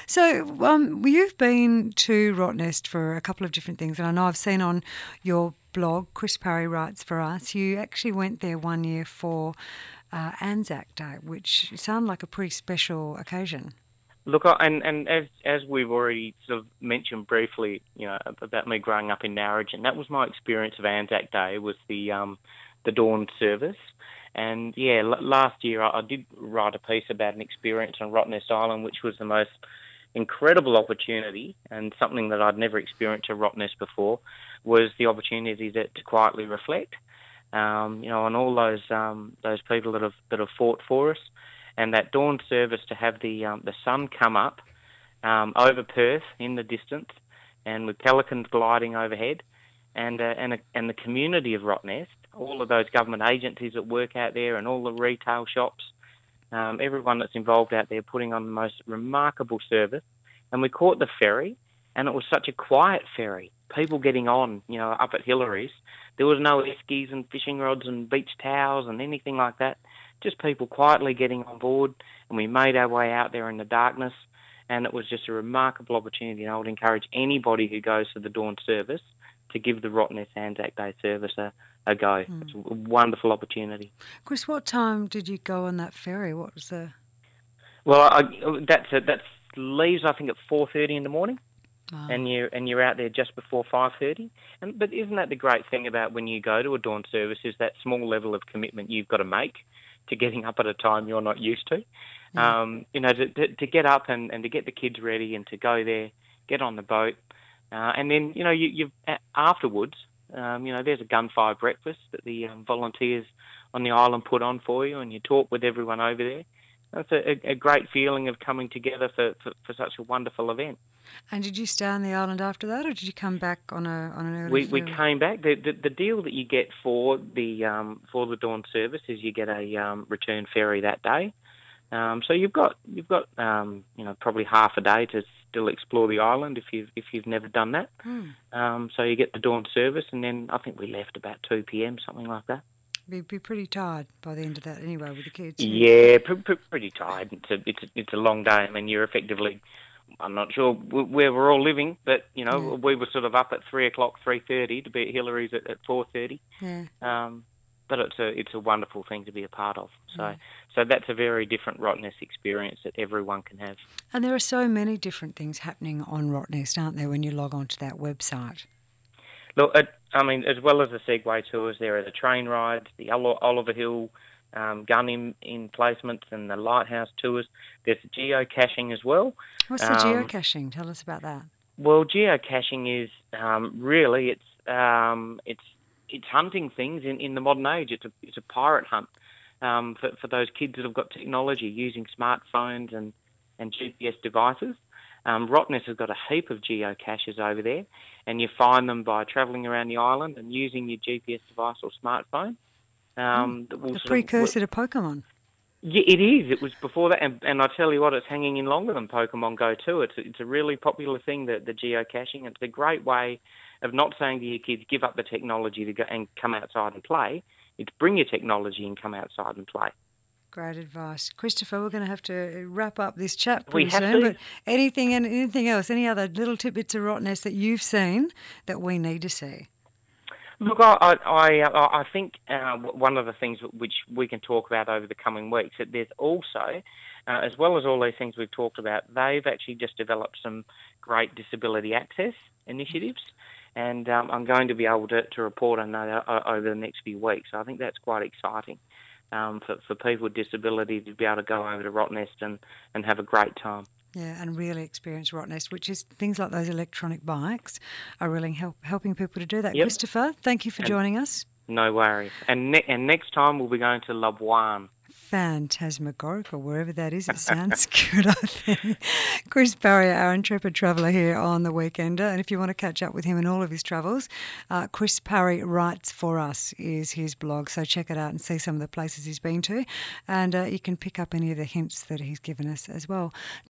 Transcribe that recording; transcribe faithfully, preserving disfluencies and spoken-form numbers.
So um, you've been to Rottnest for a couple of different things, and I know I've seen on your blog, Chris Parry Writes for Us, you actually went there one year for uh, Anzac Day, which sounded like a pretty special occasion. Look, I- and, and as as we've already sort of mentioned briefly, you know, about me growing up in Narrogin, that was my experience of Anzac Day, was the um, the dawn service. And yeah, l- last year I, I did write a piece about an experience on Rottnest Island, which was the most incredible opportunity, and something that I'd never experienced at Rottnest before, was the opportunity to, to quietly reflect, um, you know, on all those um, those people that have that have fought for us, and that dawn service, to have the um, the sun come up um, over Perth in the distance, and with pelicans gliding overhead, and uh, and a, and the community of Rottnest, all of those government agencies that work out there, and all the retail shops, um, everyone that's involved out there putting on the most remarkable service. And we caught the ferry, and it was such a quiet ferry. People getting on, you know, up at Hillary's. There was no eskies and fishing rods and beach towels and anything like that. Just people quietly getting on board, and we made our way out there in the darkness, and it was just a remarkable opportunity. And I would encourage anybody who goes to the dawn service to give the Rottnest Anzac Day service a, a go. Mm. It's a wonderful opportunity. Chris, what time did you go on that ferry? What was the... Well, I, that's a, that's leaves, I think, at four thirty in the morning. Oh. And you and you're out there just before five thirty. And but isn't that the great thing about when you go to a dawn service, is that small level of commitment you've got to make to getting up at a time you're not used to. Yeah. Um, you know, to, to, to get up and, and to get the kids ready and to go there, get on the boat, uh, and then you know you you afterwards, um, you know, there's a gunfire breakfast that the um, volunteers on the island put on for you, and you talk with everyone over there. That's a, a great feeling of coming together for, for, for such a wonderful event. And did you stay on the island after that, or did you come back on a on an early? We ferry? we came back. The, the the deal that you get for the um for the dawn service is you get a um, return ferry that day. Um, so you've got you've got um you know probably half a day to still explore the island if you've if you've never done that. Hmm. Um, so you get the dawn service, and then I think we left about two p.m. something like that. Be be pretty tired by the end of that anyway with the kids. Yeah, pr- pr- pretty tired. It's a it's a, it's a long day. I mean, you're effectively, I'm not sure where we're all living, but you know, Yeah. we were sort of up at three o'clock, three thirty to be at Hillary's at, at four thirty. Yeah. Um, but it's a it's a wonderful thing to be a part of. So Yeah. so that's a very different Rottnest experience that everyone can have. And there are so many different things happening on Rottnest, aren't there, when you log on to that website? Look, it, I mean, as well as the Segway tours, there are the train rides, the Ol- Oliver Hill um, gun in, in placements, and the lighthouse tours. There's the geocaching as well. What's the Um, geocaching? Tell us about that. Well, geocaching is um, really it's um, it's it's hunting things in, in the modern age. It's a it's a pirate hunt um, for for those kids that have got technology, using smartphones and, and G P S devices. Um, Rottnest has got a heap of geocaches over there, and you find them by travelling around the island and using your G P S device or smartphone. Um, that will The sort of- precursor to Pokemon. Yeah, it is. It was before that, and, and I tell you what, it's hanging in longer than Pokemon Go too. It's it's a really popular thing, the, the geocaching. It's a great way of not saying to your kids, give up the technology to go and come outside and play. It's bring your technology and come outside and play. Great advice. Christopher, we're going to have to wrap up this chat We pretty have soon, to. but anything and anything else, any other little tidbits of Rottnest that you've seen that we need to see? Look, I I, I, uh, I think uh, one of the things which we can talk about over the coming weeks, that there's also, uh, as well as all these things we've talked about, they've actually just developed some great disability access initiatives, and um, I'm going to be able to, to report on that uh, over the next few weeks. So I think that's quite exciting um, for, for people with disability to be able to go over to Rottnest and, and have a great time. Yeah, and really experience Rottnest, which is things like those electronic bikes are really help, helping people to do that. Yep. Christopher, thank you for And- joining us. No worries. And ne- and next time we'll be going to Labuan. Phantasmagoric, or wherever that is. It sounds good, I think. Chris Parry, our intrepid traveller here on The Weekender. And if you want to catch up with him and all of his travels, uh, Chris Parry Writes for Us is his blog. So check it out and see some of the places he's been to. And uh, you can pick up any of the hints that he's given us as well.